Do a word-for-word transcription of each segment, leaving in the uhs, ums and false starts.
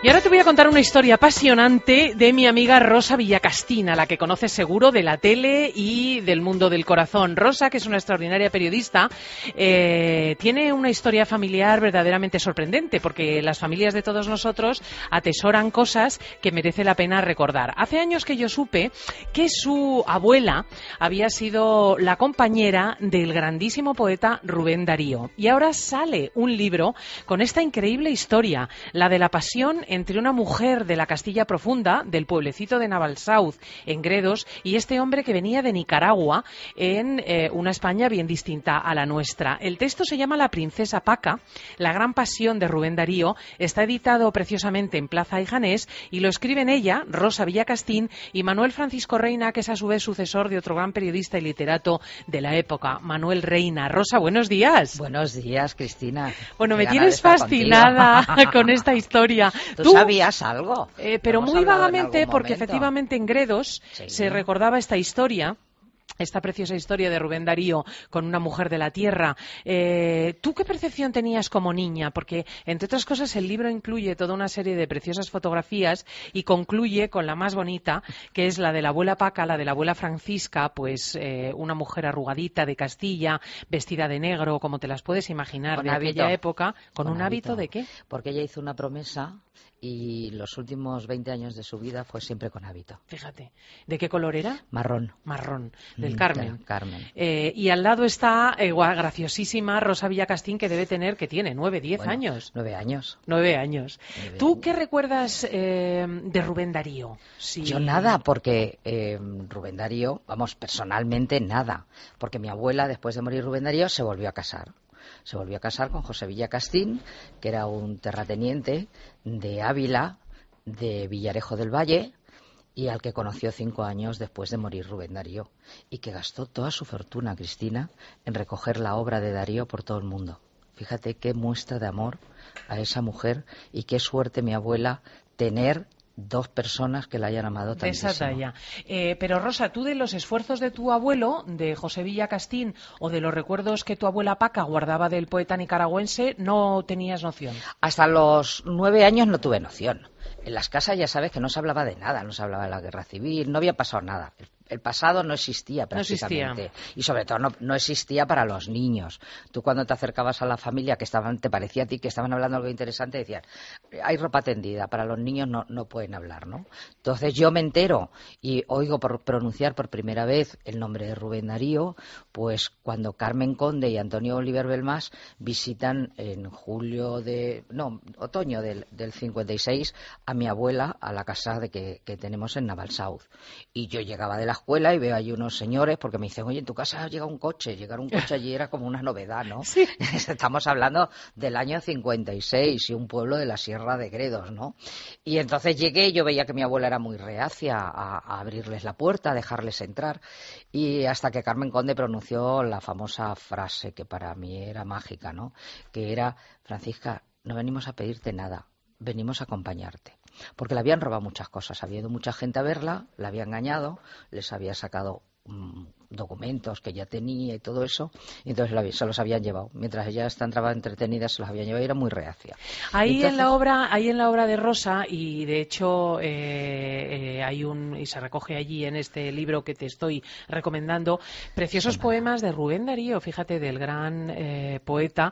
Y ahora te voy a contar una historia apasionante de mi amiga Rosa Villacastín, a la que conoces seguro de la tele y del mundo del corazón. Rosa, que es una extraordinaria periodista, eh, tiene una historia familiar verdaderamente sorprendente, porque las familias de todos nosotros atesoran cosas que merece la pena recordar. Hace años que yo supe que su abuela había sido la compañera del grandísimo poeta Rubén Darío. Y ahora sale un libro con esta increíble historia, la de la pasión entre una mujer de la Castilla profunda, del pueblecito de Navalsouth, en Gredos, y este hombre que venía de Nicaragua, en eh, una España bien distinta a la nuestra. El texto se llama La princesa Paca, la gran pasión de Rubén Darío. Está editado preciosamente en Plaza y Janés y lo escriben ella, Rosa Villacastín, y Manuel Francisco Reina, que es a su vez sucesor de otro gran periodista y literato de la época, Manuel Reina. Rosa, buenos días. Buenos días, Cristina. Bueno, me tienes fascinada con esta historia. ¿Tú, ¿Tú sabías algo? Eh, pero muy vagamente, porque efectivamente en Gredos sí. se recordaba esta historia. Esta preciosa historia de Rubén Darío con una mujer de la tierra. Eh, ¿Tú qué percepción tenías como niña? Porque, entre otras cosas, el libro incluye toda una serie de preciosas fotografías y concluye con la más bonita, que es la de la abuela Paca, la de la abuela Francisca, pues eh, una mujer arrugadita de Castilla, vestida de negro, como te las puedes imaginar, con de hábito. aquella época. ¿Con, ¿Con un hábito. hábito de qué? Porque ella hizo una promesa y los últimos veinte años de su vida fue siempre con hábito. Fíjate. ¿De qué color era? Marrón. Marrón. Del Carmen. Del Carmen. Eh, y al lado está eh, graciosísima Rosa Villacastín, que debe tener, que tiene nueve, diez bueno, años. Nueve años. Nueve años. Nueve ¿Tú años. qué recuerdas eh, de Rubén Darío? Sí. Yo nada, porque eh, Rubén Darío, vamos, personalmente nada. Porque mi abuela, después de morir Rubén Darío, se volvió a casar. Se volvió a casar con José Villacastín, que era un terrateniente de Ávila, de Villarejo del Valle, y al que conoció cinco años después de morir Rubén Darío, y que gastó toda su fortuna, Cristina, en recoger la obra de Darío por todo el mundo. Fíjate qué muestra de amor a esa mujer, y qué suerte mi abuela tener dos personas que la hayan amado tantísimo. De esa talla. Eh, pero Rosa, tú de los esfuerzos de tu abuelo, de José Villacastín, o de los recuerdos que tu abuela Paca guardaba del poeta nicaragüense, no tenías noción. Hasta los nueve años no tuve noción. En las casas ya sabes que no se hablaba de nada, no se hablaba de la guerra civil, no había pasado nada. El pasado no existía prácticamente. No existía. Y sobre todo no, no existía para los niños. Tú cuando te acercabas a la familia que estaban, te parecía a ti que estaban hablando algo interesante, decías, hay ropa tendida, para los niños no, no pueden hablar, ¿no? Entonces yo me entero y oigo por pronunciar por primera vez el nombre de Rubén Darío, pues cuando Carmen Conde y Antonio Oliver Belmas visitan en julio de, no, otoño del, del cincuenta y seis a mi abuela a la casa de que, que tenemos en Navalsouth. Y yo llegaba de la escuela y veo allí unos señores porque me dicen, oye, en tu casa llega un coche. Llegar un coche allí era como una novedad, ¿no? Sí. Estamos hablando del año cincuenta y seis y un pueblo de la Sierra de Gredos, ¿no? Y entonces llegué y yo veía que mi abuela era muy reacia a, a abrirles la puerta, a dejarles entrar, y hasta que Carmen Conde pronunció la famosa frase que para mí era mágica, ¿no? Que era, Francisca, no venimos a pedirte nada, venimos a acompañarte. Porque le habían robado muchas cosas, había ido mucha gente a verla, la había engañado, les había sacado mmm, documentos que ya tenía y todo eso, y entonces se los habían llevado. Mientras ella estaba entretenida, se los habían llevado y era muy reacia. Ahí entonces... en la obra, ahí en la obra de Rosa, y de hecho eh, eh, hay un, y se recoge allí en este libro que te estoy recomendando, preciosos sí, poemas de Rubén Darío, fíjate, del gran eh, poeta,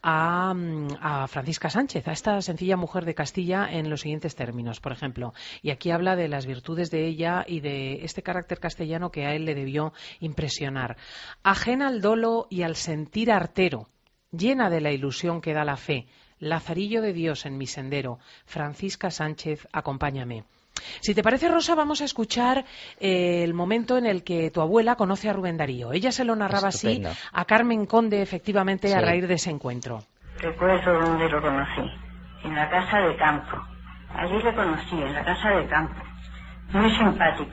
a, a Francisca Sánchez, a esta sencilla mujer de Castilla, en los siguientes términos, por ejemplo. Y aquí habla de las virtudes de ella y de este carácter castellano que a él le debió impresionar. Ajena al dolo y al sentir artero, llena de la ilusión que da la fe, Lazarillo de Dios en mi sendero, Francisca Sánchez, acompáñame. Si te parece, Rosa, vamos a escuchar eh, el momento en el que tu abuela conoce a Rubén Darío. Ella se lo narraba Estupendo. así a Carmen Conde, efectivamente, sí. a raíz de ese encuentro. Recuerdo dónde lo conocí, en la casa de campo. Allí le conocí, en la casa de campo. Muy simpático.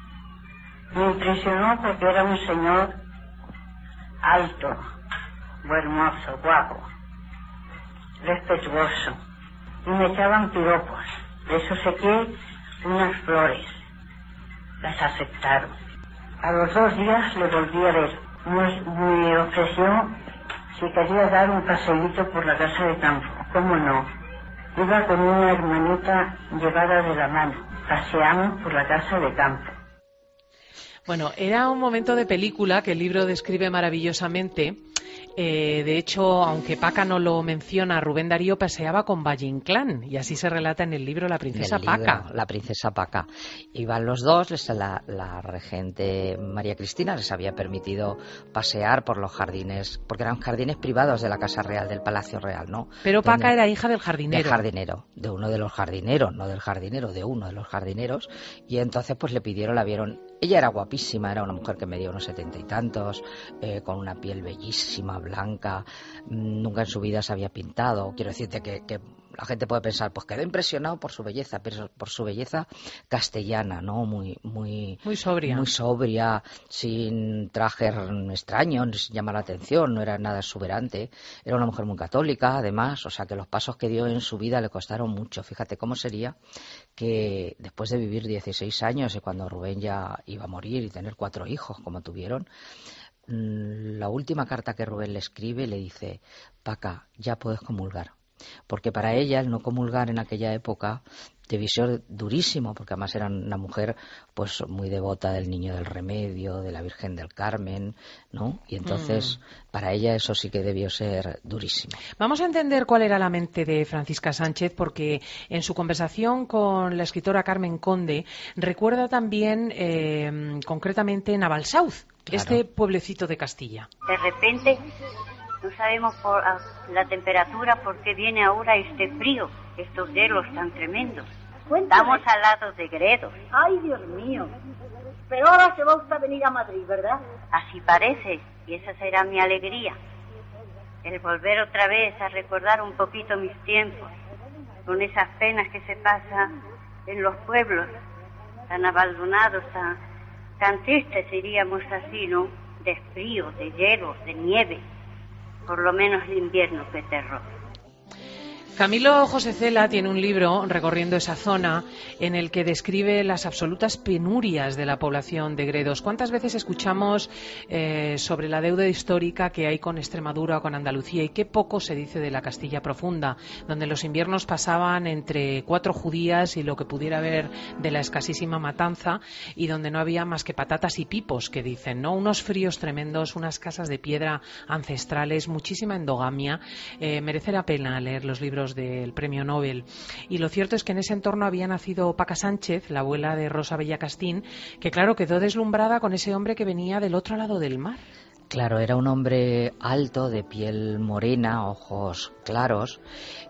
Me impresionó porque era un señor alto, hermoso, guapo, respetuoso, y me echaban piropos. De eso saqué unas flores, las aceptaron. A los dos días le volví a ver. Me, me ofreció si quería dar un paseíto por la casa de campo. ¿Cómo no? Iba con una hermanita llevada de la mano. Paseamos por la casa de campo. Bueno, era un momento de película que el libro describe maravillosamente. Eh, de hecho, aunque Paca no lo menciona, Rubén Darío paseaba con Valle Inclán, y así se relata en el libro La princesa libro, Paca. La princesa Paca. Iban los dos, les, la, la regente María Cristina les había permitido pasear por los jardines, porque eran jardines privados de la Casa Real, del Palacio Real, ¿no? Pero Donde, Paca era hija del jardinero. Del jardinero, de uno de los jardineros, no del jardinero, de uno de los jardineros, y entonces pues le pidieron, la vieron. Ella era guapísima, era una mujer que medía unos setenta y tantos, eh, con una piel bellísima, blanca, nunca en su vida se había pintado. Quiero decirte que, que la gente puede pensar, pues quedó impresionado por su belleza, pero por su belleza castellana, ¿no? Muy, muy, muy sobria, muy sobria, sin trajes extraños, sin llamar la atención, no era nada exuberante. Era una mujer muy católica, además, o sea que los pasos que dio en su vida le costaron mucho. Fíjate cómo sería que después de vivir dieciséis años y cuando Rubén ya iba a morir y tener cuatro hijos como tuvieron, la última carta que Rubén le escribe le dice: Paca, ya puedes comulgar. Porque para ella el no comulgar en aquella época debió ser durísimo, porque además era una mujer pues muy devota del Niño del Remedio, de la Virgen del Carmen, ¿no? Y entonces mm. para ella eso sí que debió ser durísimo. Vamos a entender cuál era la mente de Francisca Sánchez, porque en su conversación con la escritora Carmen Conde recuerda también eh, concretamente Navalsauz, claro, este pueblecito de Castilla. De repente no sabemos por la temperatura por qué viene ahora este frío, estos hielos tan tremendos. Cuéntame. Estamos al lado de Gredos. Ay, Dios mío. Pero ahora se va usted a venir a Madrid, ¿verdad? Así parece, y esa será mi alegría. El volver otra vez a recordar un poquito mis tiempos, con esas penas que se pasan en los pueblos, tan abandonados, tan, tan tristes, diríamos así, ¿no? De frío, de hielo, de nieve. Por lo menos el invierno, qué terror. Camilo José Cela tiene un libro recorriendo esa zona en el que describe las absolutas penurias de la población de Gredos. ¿Cuántas veces escuchamos eh, sobre la deuda histórica que hay con Extremadura o con Andalucía, y qué poco se dice de la Castilla profunda, donde los inviernos pasaban entre cuatro judías y lo que pudiera haber de la escasísima matanza, y donde no había más que patatas y pipos, que dicen, ¿no? Unos fríos tremendos, unas casas de piedra ancestrales, muchísima endogamia. Eh, merece la pena leer los libros del Premio Nobel. Y lo cierto es que en ese entorno había nacido Paca Sánchez, la abuela de Rosa Bellacastín, que claro, quedó deslumbrada con ese hombre que venía del otro lado del mar. Claro, era un hombre alto, de piel morena, ojos claros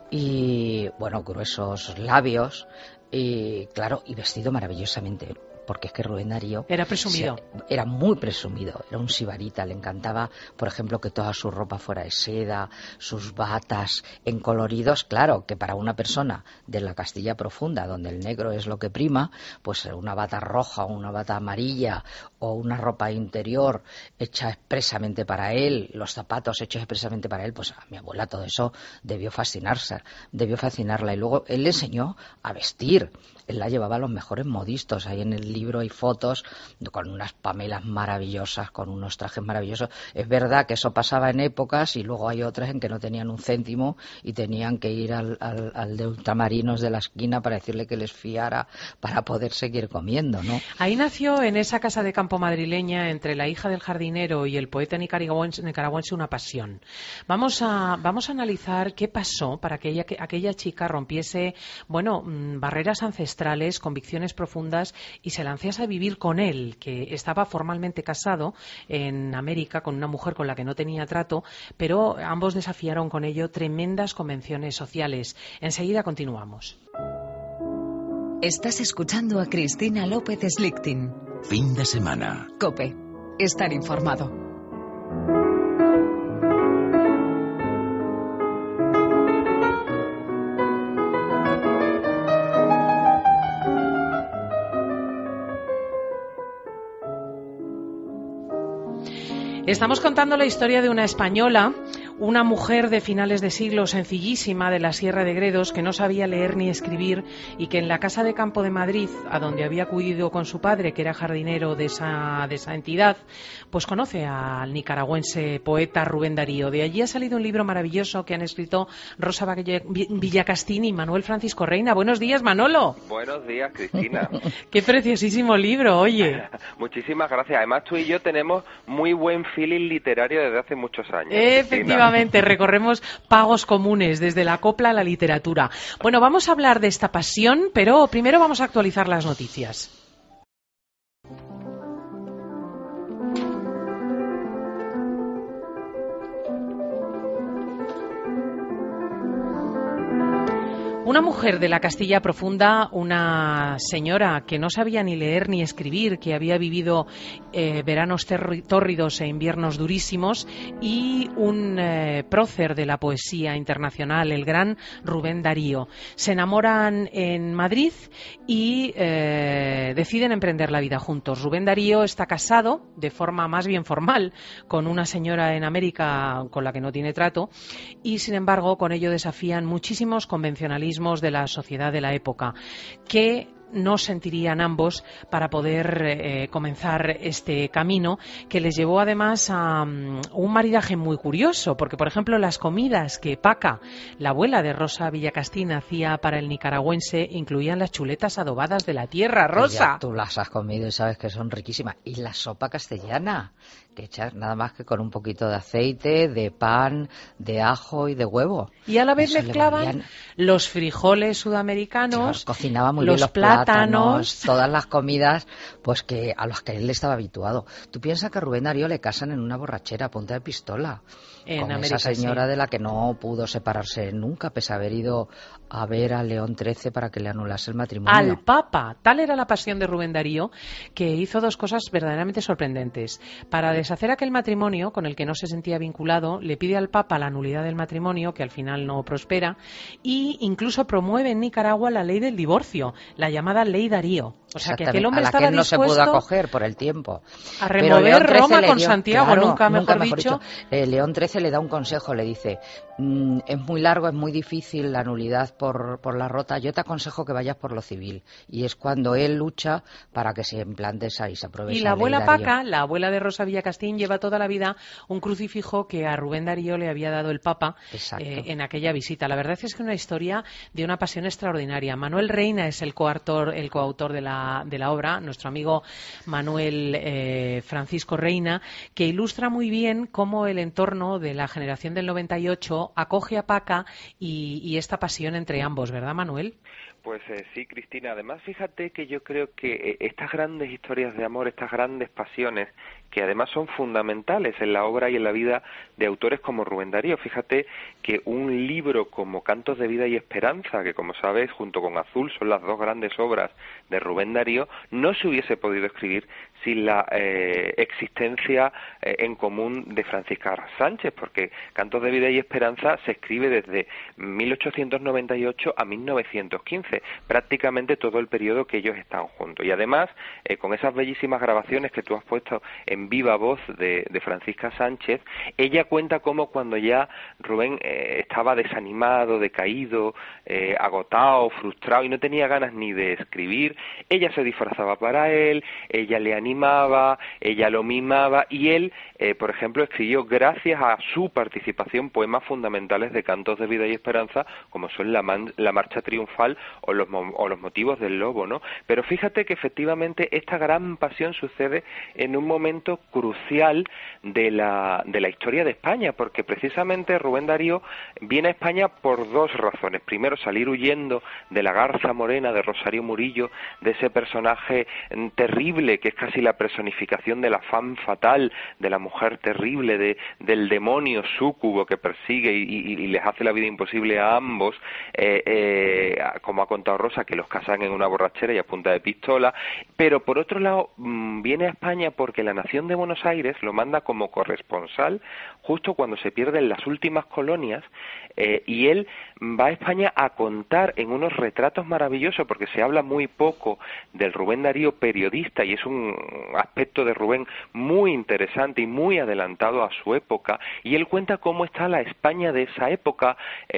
y, bueno, gruesos labios y, claro, y vestido maravillosamente. Porque es que Rubén Darío era presumido, se, era muy presumido, era un sibarita, le encantaba, por ejemplo, que toda su ropa fuera de seda, sus batas en coloridos, claro, que para una persona de la Castilla profunda, donde el negro es lo que prima, pues una bata roja o una bata amarilla o una ropa interior hecha expresamente para él, los zapatos hechos expresamente para él, pues a mi abuela todo eso debió fascinarse, debió fascinarla. Y luego él le enseñó a vestir, él la llevaba a los mejores modistos. Ahí en el libro hay fotos con unas pamelas maravillosas, con unos trajes maravillosos. Es verdad que eso pasaba en épocas y luego hay otras en que no tenían un céntimo y tenían que ir al, al, al de ultramarinos de la esquina para decirle que les fiara para poder seguir comiendo, ¿no? Ahí nació, en esa casa de campo madrileña, entre la hija del jardinero y el poeta nicaragüense, nicaragüense una pasión. Vamos a, vamos a analizar qué pasó para que ella, que aquella chica rompiese, bueno, barreras ancestrales, convicciones profundas, y se lanzase a vivir con él, que estaba formalmente casado en América con una mujer con la que no tenía trato, pero ambos desafiaron con ello tremendas convenciones sociales. Enseguida continuamos. Estás escuchando a Cristina López Slichting. Fin de semana. COPE. Estar informado. Estamos contando la historia de una española, Una mujer de finales de siglo, sencillísima, de la Sierra de Gredos, que no sabía leer ni escribir y que en la casa de campo de Madrid, a donde había acudido con su padre, que era jardinero de esa, de esa entidad, pues conoce al nicaragüense poeta Rubén Darío. De allí ha salido un libro maravilloso que han escrito Rosa Villacastín y Manuel Francisco Reina. Buenos días, Manolo. Buenos días, Cristina. Qué preciosísimo libro, oye. Muchísimas gracias. Además, tú y yo tenemos muy buen feeling literario desde hace muchos años. Efectivamente. Recorremos pagos comunes desde la copla a la literatura. Bueno, vamos a hablar de esta pasión, pero primero vamos a actualizar las noticias. Una mujer de la Castilla profunda, una señora que no sabía ni leer ni escribir, que había vivido eh, veranos tórridos e inviernos durísimos, y un eh, prócer de la poesía internacional, el gran Rubén Darío. Se enamoran en Madrid y eh, deciden emprender la vida juntos. Rubén Darío está casado, de forma más bien formal, con una señora en América con la que no tiene trato, y sin embargo con ello desafían muchísimos convencionalismos de la sociedad de la época, que no sentirían ambos para poder eh, comenzar este camino, que les llevó además a um, un maridaje muy curioso, porque por ejemplo las comidas que Paca, la abuela de Rosa Villacastín, hacía para el nicaragüense incluían las chuletas adobadas de la tierra, Rosa. Ya, tú las has comido y sabes que son riquísimas. Y la sopa castellana, que echas nada más que con un poquito de aceite, de pan, de ajo y de huevo. Y a la vez Eso mezclaban volvían... los frijoles sudamericanos, Claro, cocinaba muy los bien los plátanos, plátanos, todas las comidas, pues que a las que él estaba habituado. Tú piensas que a Rubén Darío le casan en una borrachera a punta de pistola, en con América, esa señora sí. de la que no pudo separarse nunca, pese a haber ido a ver a León trece para que le anulase el matrimonio. Al Papa. Tal era la pasión de Rubén Darío, que hizo dos cosas verdaderamente sorprendentes. Para deshacer aquel matrimonio con el que no se sentía vinculado, le pide al Papa la nulidad del matrimonio, que al final no prospera, y incluso promueve en Nicaragua la ley del divorcio, la llamada Ley Darío. O sea, que aquel hombre a la estaba que él no se pudo dispuesto acoger por el tiempo. A remover Roma con Santiago, claro, nunca mejor, nunca mejor dicho. dicho. Eh, León trece le da un consejo, le dice, mmm, es muy largo, es muy difícil la nulidad por, por la rota, yo te aconsejo que vayas por lo civil. Y es cuando él lucha para que se implante esa y se apruebe esa Y la abuela Ley Darío. Paca, la abuela de Rosa Villacastín, lleva toda la vida un crucifijo que a Rubén Darío le había dado el Papa eh, en aquella visita. La verdad es que es una historia de una pasión extraordinaria. Manuel Reina es el coautor, el coautor de la, de la obra, nuestro amigo Manuel eh, Francisco Reina, que ilustra muy bien cómo el entorno de la generación del noventa y ocho acoge a Paca y, y esta pasión entre ambos, ¿verdad, Manuel? Pues eh, sí, Cristina. Además, fíjate que yo creo que eh, estas grandes historias de amor, estas grandes pasiones, que además son fundamentales en la obra y en la vida de autores como Rubén Darío. Fíjate que un libro como Cantos de Vida y Esperanza, que como sabes, junto con Azul, son las dos grandes obras de Rubén Darío, no se hubiese podido escribir sin la eh, existencia eh, en común de Francisca Sánchez, porque Cantos de Vida y Esperanza se escribe desde mil ochocientos noventa y ocho a mil novecientos quince, prácticamente todo el periodo que ellos están juntos. Y además, eh, con esas bellísimas grabaciones que tú has puesto en viva voz de, de Francisca Sánchez, ella cuenta cómo cuando ya Rubén eh, estaba desanimado, decaído, eh, agotado, frustrado y no tenía ganas ni de escribir, ella se disfrazaba para él, ella le animaba, ella lo mimaba y él, eh, por ejemplo, escribió gracias a su participación poemas fundamentales de Cantos de Vida y Esperanza, como son la, man, la Marcha Triunfal o los, o los Motivos del Lobo, ¿no? Pero fíjate que efectivamente esta gran pasión sucede en un momento crucial de la, de la historia de España, porque precisamente Rubén Darío viene a España por dos razones. Primero, salir huyendo de la garza morena de Rosario Murillo, de ese personaje terrible que es casi la personificación de la femme fatal, de la mujer terrible, de, del demonio súcubo que persigue y, y, y les hace la vida imposible a ambos, eh, eh, como ha contado Rosa, que los casan en una borrachera y a punta de pistola, pero por otro lado mmm, viene a España porque la Nación de Buenos Aires lo manda como corresponsal justo cuando se pierden las últimas colonias, eh, y él va a España a contar en unos retratos maravillosos, porque se habla muy poco del Rubén Darío periodista, y es un aspecto de Rubén muy interesante y muy adelantado a su época, y él cuenta cómo está la España de esa época,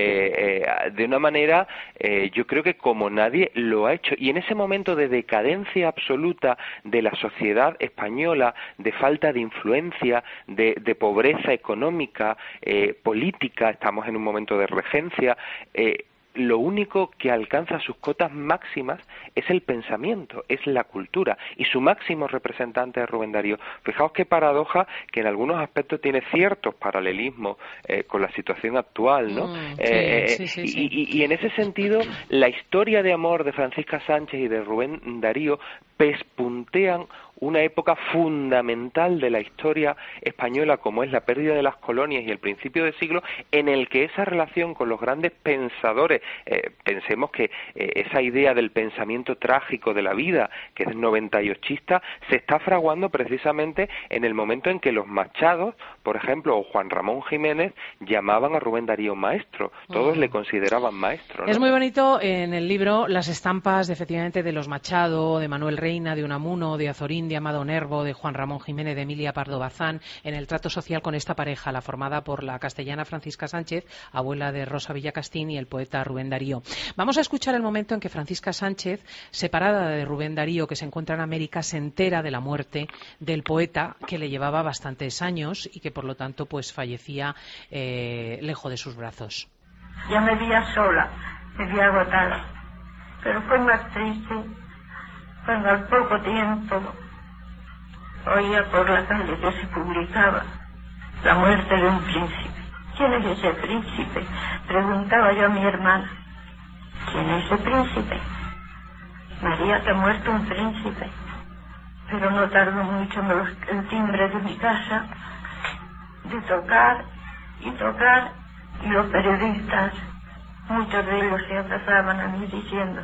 eh, eh, de una manera, eh, yo creo que como nadie lo ha hecho, y en ese momento de decadencia absoluta de la sociedad española, de falta de influencia, de, de pobreza económica, eh, política, estamos en un momento de regencia, eh, lo único que alcanza sus cotas máximas es el pensamiento, es la cultura, y su máximo representante es Rubén Darío. Fijaos qué paradoja, que en algunos aspectos tiene ciertos paralelismos eh, con la situación actual, ¿no? Mm, eh, sí, sí, sí, sí. Y, y, y en ese sentido, la historia de amor de Francisca Sánchez y de Rubén Darío pespuntean una época fundamental de la historia española, como es la pérdida de las colonias y el principio del siglo, en el que esa relación con los grandes pensadores, eh, pensemos que eh, esa idea del pensamiento trágico de la vida, que es noventa y ochista, se está fraguando precisamente en el momento en que los Machados, por ejemplo, o Juan Ramón Jiménez, llamaban a Rubén Darío maestro. Todos uh-huh. le consideraban maestro, ¿no? Es muy bonito en el libro las estampas, de, efectivamente, de los Machado, de Manuel Reina, de Unamuno, de Azorín, de Amado Nervo, de Juan Ramón Jiménez, de Emilia Pardo Bazán, en el trato social con esta pareja, la formada por la castellana Francisca Sánchez, abuela de Rosa Villacastín, y el poeta Rubén Darío. Vamos a escuchar el momento en que Francisca Sánchez, separada de Rubén Darío, que se encuentra en América, se entera de la muerte del poeta, que le llevaba bastantes años y que, por lo tanto, pues fallecía eh, lejos de sus brazos. Ya me veía sola, me veía agotada, pero fue más triste cuando al poco tiempo oía por la calle que se publicaba la muerte de un príncipe. ¿Quién es ese príncipe?, preguntaba yo a mi hermana. ¿Quién es ese príncipe? María, que ha muerto un príncipe. Pero no tardó mucho en el timbre de mi casa de tocar y tocar, y los periodistas, muchos de ellos se abrazaban a mí diciendo: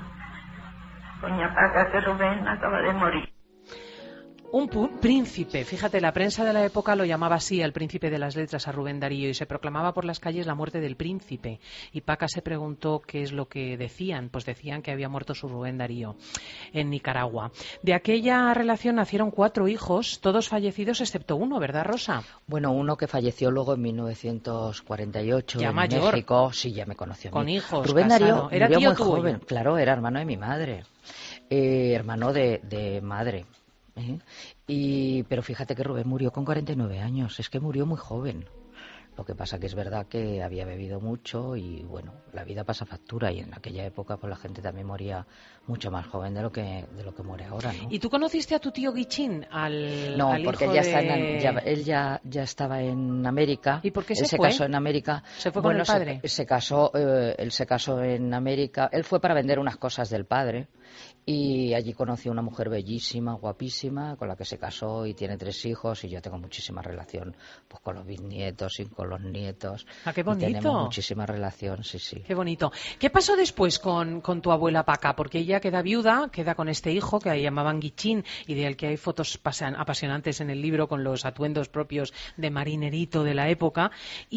doña Paca, que Rubén acaba de morir. Un príncipe, fíjate, la prensa de la época lo llamaba así, al príncipe de las letras, a Rubén Darío, y se proclamaba por las calles la muerte del príncipe. Y Paca se preguntó qué es lo que decían. Pues decían que había muerto su Rubén Darío en Nicaragua. De aquella relación nacieron cuatro hijos, todos fallecidos excepto uno, ¿verdad, Rosa? Bueno, uno que falleció luego en mil novecientos cuarenta y ocho ya en mayor. México. Sí, ya me conoció. Con hijos, Rubén casado. Darío ¿Era murió tío muy tuyo? joven. Claro, era hermano de mi madre. Eh, hermano de, de madre. ¿Eh? Y, pero fíjate que Rubén murió con cuarenta y nueve años, es que murió muy joven. Lo que pasa que es verdad que había bebido mucho y, bueno, la vida pasa factura, y en aquella época pues la gente también moría mucho más joven de lo que de lo que muere ahora, ¿no? ¿Y tú conociste a tu tío Guichín, al No, al porque hijo él, ya de... está en, ya, él ya, ya estaba en América. ¿Y por qué él se se fue? casó en América. ¿Se fue bueno, con el padre? Se, se casó, eh, él se casó en América. Él fue para vender unas cosas del padre. Y allí conoció a una mujer bellísima, guapísima, con la que se casó y tiene tres hijos, y yo tengo muchísima relación pues con los bisnietos y con los nietos. ¡Ah, qué bonito! Y tenemos muchísima relación, sí, sí. ¡Qué bonito! ¿Qué pasó después con, con tu abuela Paca? Porque ella queda viuda, queda con este hijo que llamaban Guichín, y del que hay fotos pasan, apasionantes en el libro con los atuendos propios de marinerito de la época,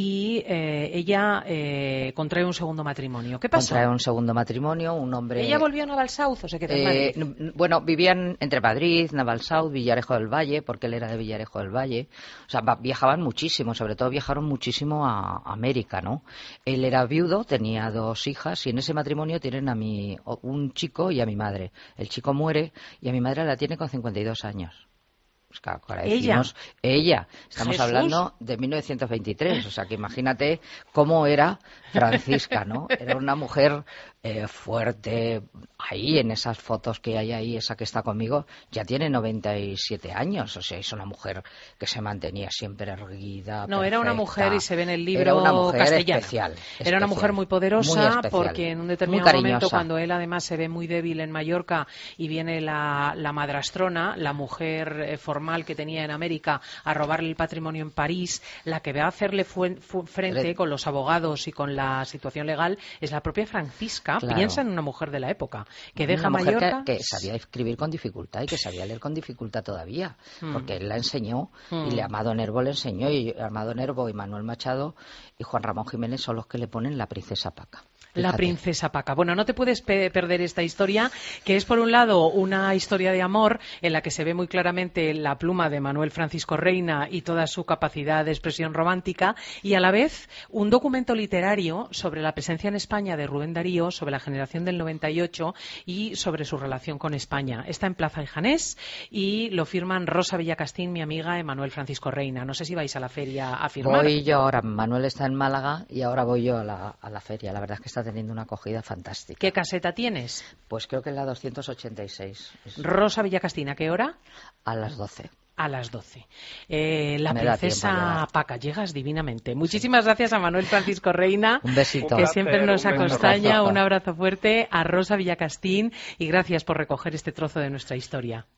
y eh, ella eh, contrae un segundo matrimonio. ¿Qué pasó? Contrae un segundo matrimonio, un hombre... ¿Ella volvió a Navalsauce o se quedó en Eh, Madrid? bueno, vivían entre Madrid, Navalsauce, Villarejo del Valle, porque él era de Villarejo del Valle. O sea, viajaban muchísimo, sobre todo viajaron muchísimo a América, ¿no? Él era viudo, tenía dos hijas, y en ese matrimonio tienen a mi, un chico y a mi madre. El chico muere y a mi madre la tiene con cincuenta y dos años. Pues claro, ahora decimos, ella. ella. Estamos Jesús. hablando de mil novecientos veintitrés, o sea que imagínate cómo era Francisca, ¿no? Era una mujer eh, fuerte. Ahí en esas fotos que hay ahí, esa que está conmigo, ya tiene noventa y siete años, o sea, es una mujer que se mantenía siempre erguida. No, perfecta. Era una mujer, y se ve en el libro era una mujer castellano. Especial, Era especial, una mujer muy poderosa, muy especial, porque en un determinado momento, cuando él además se ve muy débil en Mallorca y viene la, la madrastrona, la mujer eh, formada formal que tenía en América a robarle el patrimonio en París, la que va a hacerle fu- fu- frente con los abogados y con la situación legal es la propia Francisca. Claro. Piensa en una mujer de la época que deja una mujer Mallorca. que, que sabía escribir con dificultad y que sabía leer con dificultad todavía, Mm. porque él la enseñó Mm. y le, Amado Nervo le enseñó, y Amado Nervo y Manuel Machado y Juan Ramón Jiménez son los que le ponen la princesa Paca. La Fíjate. princesa Paca. Bueno, no te puedes pe- perder esta historia, que es por un lado una historia de amor en la que se ve muy claramente la pluma de Manuel Francisco Reina y toda su capacidad de expresión romántica, y a la vez un documento literario sobre la presencia en España de Rubén Darío, sobre la generación del noventa y ocho y sobre su relación con España. Está en Plaza de Janés y lo firman Rosa Villacastín, mi amiga, y Manuel Francisco Reina. No sé si vais a la feria a firmar. Voy yo ahora, Manuel está en Málaga y ahora voy yo a la, a la feria. La verdad es que está teniendo una acogida fantástica. ¿Qué caseta tienes? Pues creo que es la doscientos ochenta y seis. Es Rosa Villacastín, ¿a qué hora? a las doce. A las doce. Eh, la Me da tiempo a princesa llegar. Paca, llegas divinamente. Muchísimas gracias a Manuel Francisco Reina, Un besito. que Un siempre placer, nos un beso. acompaña. Un abrazo fuerte a Rosa Villacastín y gracias por recoger este trozo de nuestra historia.